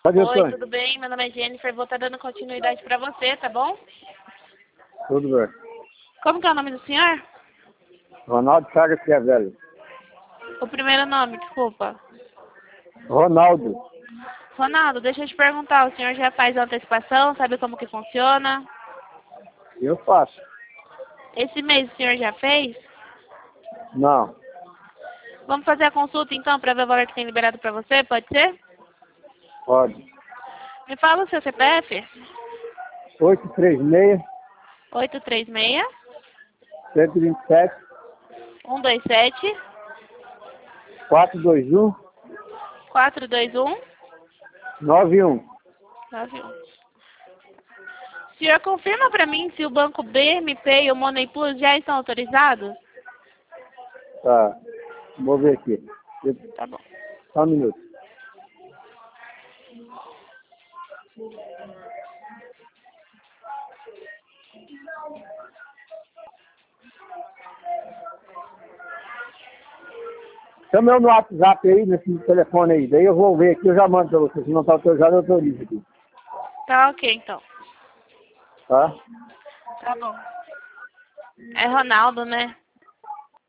Pode Oi, responder. tudo bem? Meu nome é Jennifer, vou estar dando continuidade para você, tá bom? Tudo bem. Como que é o nome do senhor? Ronaldo Chagas Velho. O primeiro nome, desculpa. Ronaldo. Ronaldo, deixa eu te perguntar, o senhor já faz antecipação, sabe como que funciona? Eu faço. Esse mês o senhor já fez? Não. Vamos fazer a consulta então para ver o valor que tem liberado para você, pode ser? Pode. Me fala o seu CPF. 836 836 127 127 421 421 91. 91. O senhor confirma para mim se o banco BMP e o Money Plus já estão autorizados? Tá. Vou ver aqui. Tá bom. Só um minuto. Chama eu no WhatsApp aí, nesse telefone aí. Daí eu vou ver aqui, eu já mando pra você. Se não tá autorizado, eu autorizo aqui. Tá ok então. Tá? Tá bom. É Ronaldo, né?